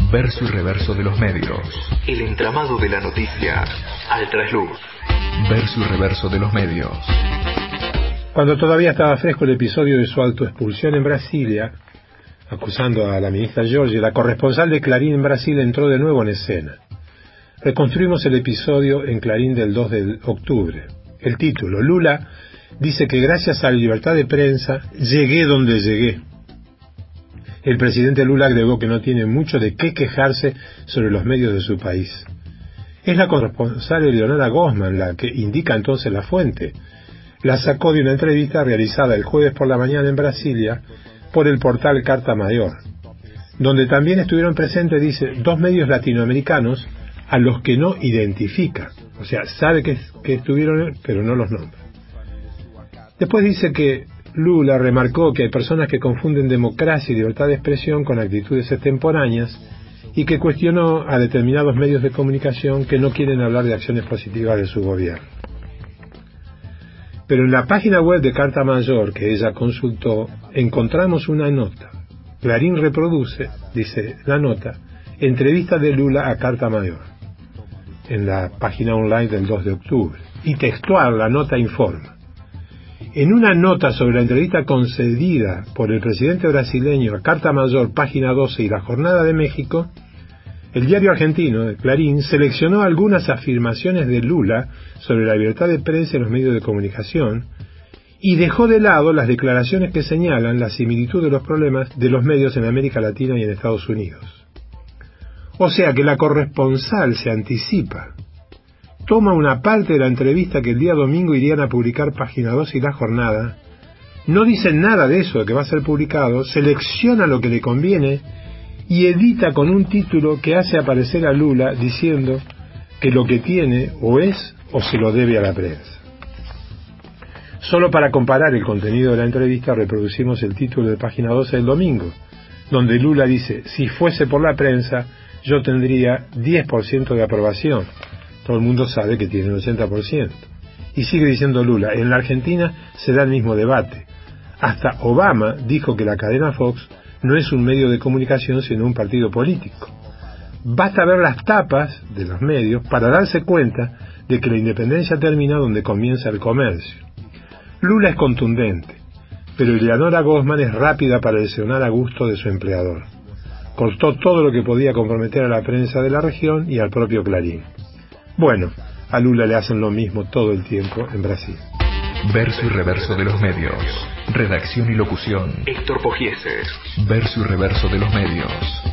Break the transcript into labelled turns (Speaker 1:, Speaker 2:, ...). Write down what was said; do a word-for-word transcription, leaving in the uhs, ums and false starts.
Speaker 1: Verso y reverso de los medios. El entramado de la noticia al trasluz. Verso y reverso de los medios.
Speaker 2: Cuando todavía estaba fresco el episodio de su autoexpulsión en Brasilia, acusando a la ministra Jorge, la corresponsal de Clarín en Brasil entró de nuevo en escena. Reconstruimos el episodio en Clarín del dos de octubre. El título: Lula dice que gracias a la libertad de prensa llegué donde llegué. El presidente Lula agregó que no tiene mucho de qué quejarse sobre los medios de su país. Es la corresponsal Eleonora Gosman la que indica entonces la fuente. La sacó de una entrevista realizada el jueves por la mañana en Brasilia por el portal Carta Maior, donde también estuvieron presentes, dice, dos medios latinoamericanos a los que no identifica. O sea, sabe que, que estuvieron, pero no los nombra. Después dice que Lula remarcó que hay personas que confunden democracia y libertad de expresión con actitudes extemporáneas y que cuestionó a determinados medios de comunicación que no quieren hablar de acciones positivas de su gobierno. Pero en la página web de Carta Maior que ella consultó, encontramos una nota. Clarín reproduce, dice la nota, entrevista de Lula a Carta Maior, en la página online del dos de octubre. Y textual, la nota informa. En una nota sobre la entrevista concedida por el presidente brasileño a Carta Maior, página doce y La Jornada de México, el diario argentino, de Clarín, seleccionó algunas afirmaciones de Lula sobre la libertad de prensa en los medios de comunicación y dejó de lado las declaraciones que señalan la similitud de los problemas de los medios en América Latina y en Estados Unidos. O sea que la corresponsal se anticipa. Toma una parte de la entrevista que el día domingo irían a publicar Página doce y La Jornada, no dicen nada de eso, de que va a ser publicado, selecciona lo que le conviene y edita con un título que hace aparecer a Lula diciendo que lo que tiene o es o se lo debe a la prensa. Solo para comparar el contenido de la entrevista reproducimos el título de Página doce del domingo, donde Lula dice: si fuese por la prensa yo tendría diez por ciento de aprobación. Todo el mundo sabe que tiene un ochenta por ciento. Y sigue diciendo Lula: en la Argentina se da el mismo debate. Hasta Obama dijo que la cadena Fox no es un medio de comunicación sino un partido político. Basta ver las tapas de los medios para darse cuenta de que la independencia termina donde comienza el comercio. Lula es contundente, pero Eleonora Gosman es rápida para lesionar a gusto de su empleador. Cortó todo lo que podía comprometer a la prensa de la región y al propio Clarín. Bueno, a Lula le hacen lo mismo todo el tiempo en Brasil.
Speaker 1: Verso y reverso de los medios. Redacción y locución: Héctor Pogieses. Verso y reverso de los medios.